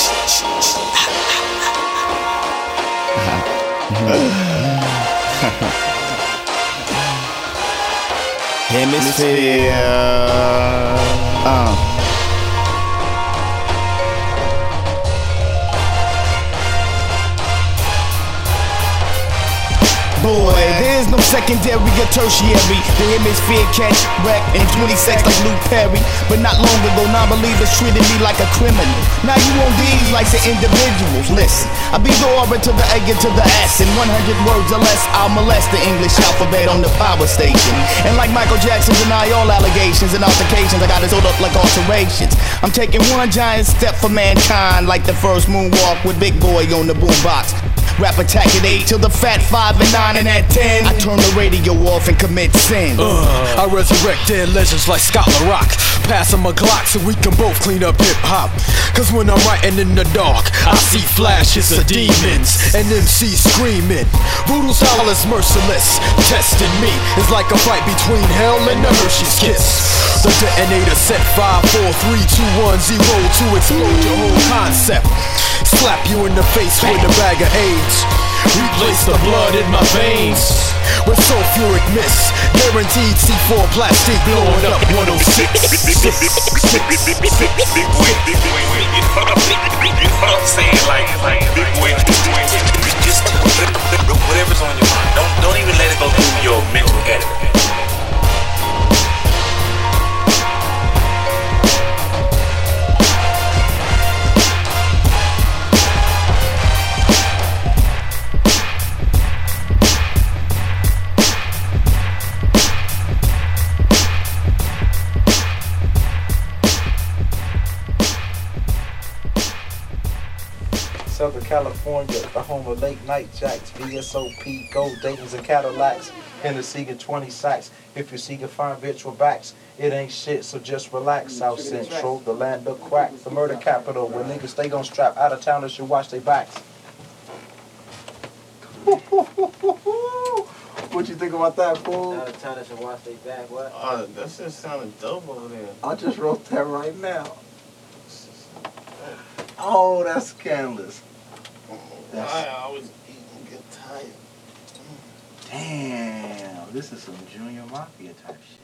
Hemisphere. Boy, there's no secondary or tertiary. The hemisphere catch wreck in 26 like Luke Perry. But not long ago, non-believers treated me like a criminal. Now you on these like the individuals. Listen, I be the aura to the A and to the S. In 100 words or less, I'll molest the English alphabet on the power station. And like Michael Jackson deny all allegations and altercations, I got it sold up like alterations. I'm taking one giant step for mankind, like the first moonwalk with Big Boy on the boombox. Rap attack at 8 till the fat 5 and 9 and at 10 I turn the radio off and commit sin. I resurrect dead legends like Scott LaRock. Pass him a Glock so we can both clean up hip-hop. Cause when I'm writing in the dark, I see flashes of demons and MCs screaming. Voodoo style is merciless. Testing me is like a fight between hell and the Hershey's Kiss. The detonator set 5, 4, 3, 2, 1, 0 to explode your whole concept. Slap you in the face with a bag of AIDS. Replace the blood in my veins with sulfuric mist. Guaranteed C4 plastic blowing up 106. Just whatever's on your mind. Don't even let it go through your mental editor. Southern California, the home of late night jacks, VSOP, gold Dayton's and Cadillacs, Hennessy and 20 sacks. If you see a fine bitch with backs, it ain't shit, so just relax. South Central, the land of crack, the murder capital, where niggas stay gon' strap out of towners should watch their backs. What you think about that, fool? Out of towners should watch their back, what? That shit sounded dope over there. I just wrote that right now. Oh, that's scandalous. I was eating good tired. Damn, this is some Junior Mafia type shit.